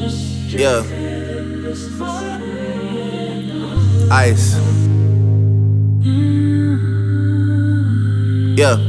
Yeah. Ice. Yeah.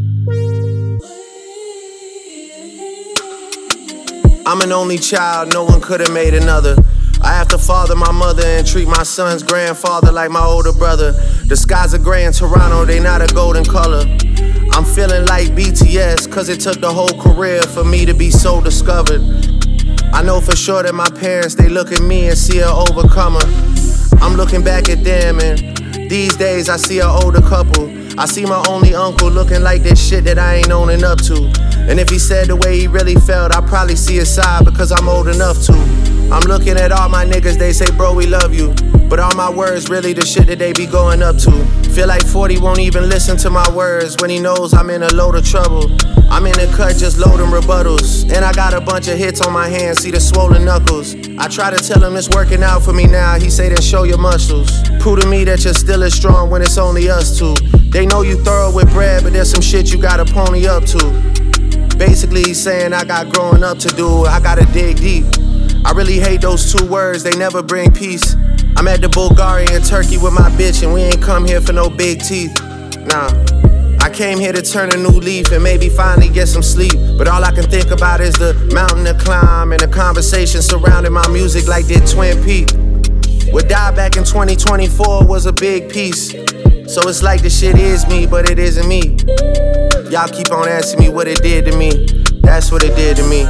I'm an only child, no one could've made another. I have to father my mother and treat my son's grandfather like my older brother. The skies are gray in Toronto, they not a golden color. I'm feeling like BTS, cause it took the whole career for me to be so discovered. I know for sure that my parents, they look at me and see an overcomer. I'm looking back at them and these days I see an older couple. I see my only uncle looking like this shit that I ain't owning up to. And if he said the way he really felt, I probably see his side because I'm old enough to. I'm looking at all my niggas, they say, bro, we love you. But all my words really the shit that they be going up to. Feel like 40 won't even listen to my words when he knows I'm in a load of trouble. I'm in the cut just loading rebuttals. And I got a bunch of hits on my hands, see the swollen knuckles. I try to tell him it's working out for me now, he say then show your muscles. Prove to me that you're still as strong when it's only us two. They know you thorough with bread, but there's some shit you gotta pony up to. Basically he's saying I got growing up to do, I gotta dig deep. I really hate those two words, they never bring peace. I'm at the Bulgari in Turkey with my bitch and we ain't come here for no big teeth. Nah, I came here to turn a new leaf and maybe finally get some sleep. But all I can think about is the mountain to climb and the conversation surrounding my music like did Twin Peaks. What died back in 2024 was a big piece. So it's like the shit is me, but it isn't me. Y'all keep on asking me what it did to me. That's what it did to me.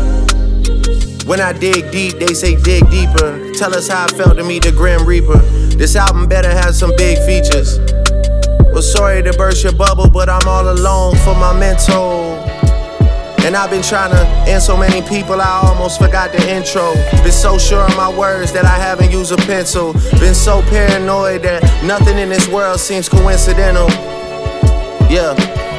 When I dig deep, they say dig deeper. Tell us how it felt to meet the Grim Reaper. This album better have some big features. Well, sorry to burst your bubble, but I'm all alone for my mental. And I've been trying to end so many people, I almost forgot the intro. Been so sure of my words that I haven't used a pencil. Been so paranoid that nothing in this world seems coincidental. Yeah.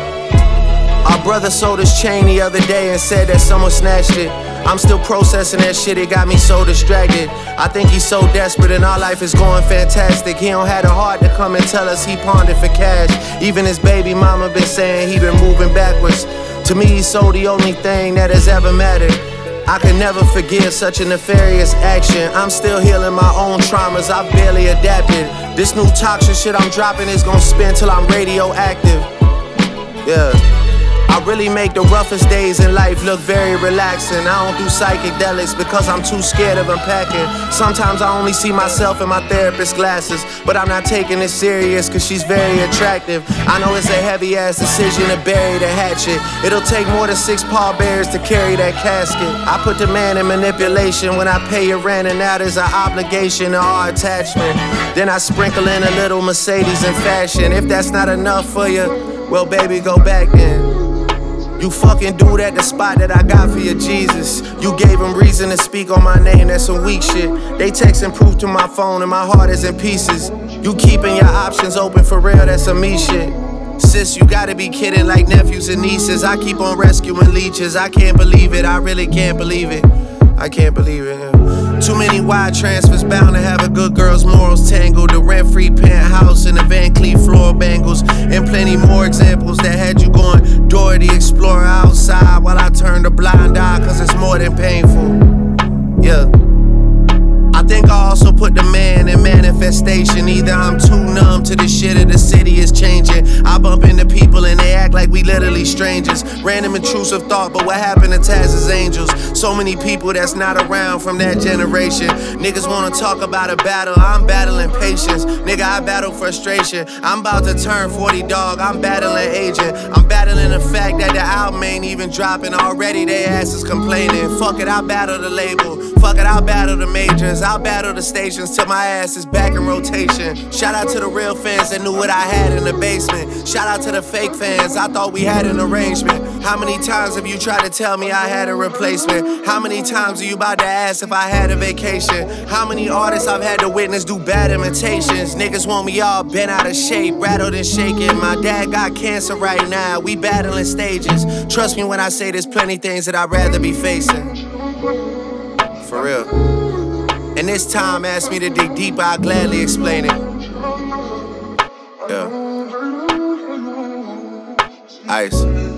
Our brother sold his chain the other day and said that someone snatched it. I'm still processing that shit, it got me so distracted. I think he's so desperate and our life is going fantastic. He don't have the heart to come and tell us he pawned it for cash. Even his baby mama been saying he been moving backwards. To me, he sold the only thing that has ever mattered. I can never forgive such a nefarious action. I'm still healing my own traumas, I've barely adapted. This new toxic shit I'm dropping is gonna spin till I'm radioactive. Yeah. I really make the roughest days in life look very relaxing. I don't do psychedelics because I'm too scared of unpacking. Sometimes I only see myself in my therapist's glasses, but I'm not taking it serious cause she's very attractive. I know it's a heavy ass decision to bury the hatchet. It'll take more than 6 pallbearers to carry that casket. I put the man in manipulation when I pay your rent, and that is an obligation to our attachment. Then I sprinkle in a little Mercedes in fashion. If that's not enough for you, well baby, go back then. You fucking dude at the spot that I got for your Jesus. You gave him reason to speak on my name, that's some weak shit. They texting proof to my phone and my heart is in pieces. You keeping your options open for real, that's some me shit. Sis, you gotta be kidding, like nephews and nieces. I keep on rescuing leeches, I can't believe it, I really can't believe it. I can't believe it. Too many wide transfers, bound to have a good girl's morals tangled. The rent-free penthouse and the Van Cleef floral bangles. And plenty more examples that had you going Dora the Explorer outside while I turned a blind eye cause it's more than painful. Yeah. I think I also put the man in manifestation. Either I'm too numb to the shit or the city is changing. I bump into people and they act like we literally strangers. Random intrusive thought, but what happened to Taz's Angels? So many people that's not around from that generation. Niggas wanna talk about a battle, I'm battling patience. Nigga, I battle frustration. I'm about to turn 40, dog, I'm battling aging. I'm battling the fact that the album ain't even dropping. Already they asses complaining. Fuck it, I'll battle the label. Fuck it, I'll battle the majors. I'll battle the stations till my ass is back in rotation. Shout out to the real fans that knew what I had in the basement. Shout out to the fake fans, I thought we had an arrangement. How many times have you tried to tell me I had a replacement? How many times are you about to ask if I had a vacation? How many artists I've had to witness do bad imitations? Niggas want me all bent out of shape, rattled and shaking. My dad got cancer right now, we battling stages. Trust me when I say there's plenty things that I'd rather be facing. For real. And this time, ask me to dig deeper, I'll gladly explain it. Yeah. Ice.